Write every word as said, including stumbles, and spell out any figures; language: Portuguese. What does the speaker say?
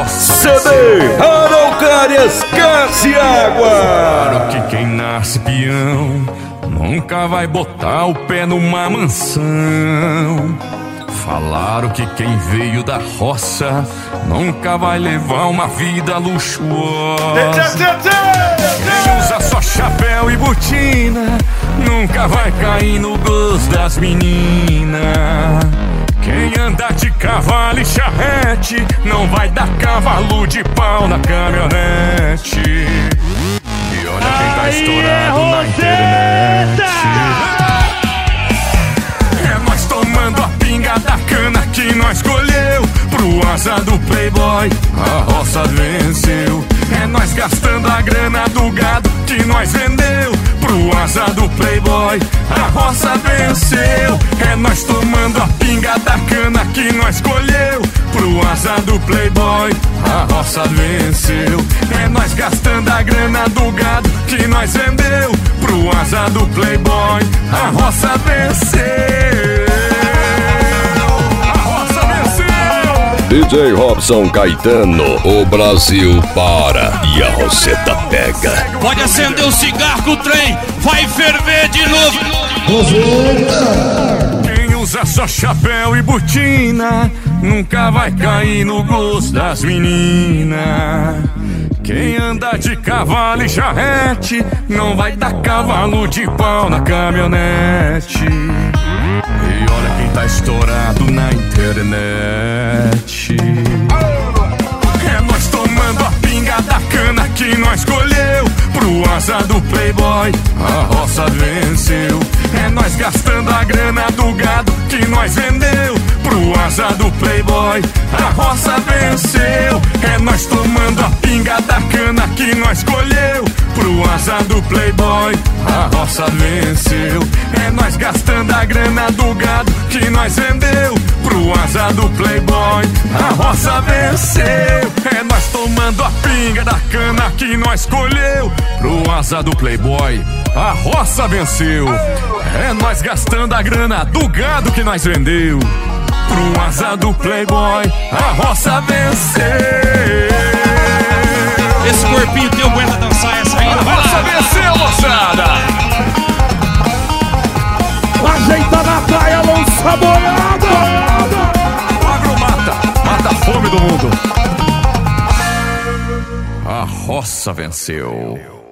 C D Araucárias Gás e Água. Claro que quem nasce peão nunca vai botar o pé numa mansão. Falaram que quem veio da roça nunca vai levar uma vida luxuosa. Quem usa só chapéu e botina nunca vai cair no gosto das meninas. Quem anda de cavalo e charrete não vai dar cavalo de pau na caminhonete. E olha quem tá estourado na internet. É nós tomando a pinga da cana que nós colheu. Pro asa do playboy a roça venceu. É nós gastando a grana do gado que nós vendeu. Pro asa do playboy a roça venceu. É nós tomando a pinga da cana que nós colheu. Pro asa do playboy a roça venceu. É nós gastando a grana do gado que nós vendeu. Pro asa do playboy a roça venceu. D J Robson Caetano, o Brasil para e a roseta pega. Pode acender o cigarro que o trem vai ferver de novo. Quem usa só chapéu e botina nunca vai cair no gosto das meninas. Quem anda de cavalo e charrete não vai dar cavalo de pau na caminhonete. E olha quem tá estourado na internet. É nós tomando a pinga da cana que nós colheu. Pro asa do playboy a roça venceu. É nós gastando a grana do gado que nós vendeu. Pro asa do playboy a roça venceu. É nós tomando a pinga da cana que nós colheu. Pro asa do playboy a roça venceu. É nós gastando a grana do gado que nós vendeu. Pro asa do playboy a roça venceu. É nós tomando a pinga da cana que nós colheu. Pro asa do playboy a roça venceu. É nós gastando a grana do gado que nós vendeu. Pro asa do playboy a roça venceu. Esse corpinho teu aguenta dançar essa ainda? A roça venceu, moçada. Ajeita na praia, lança a boiada. O agro mata, mata a fome do mundo. A roça venceu.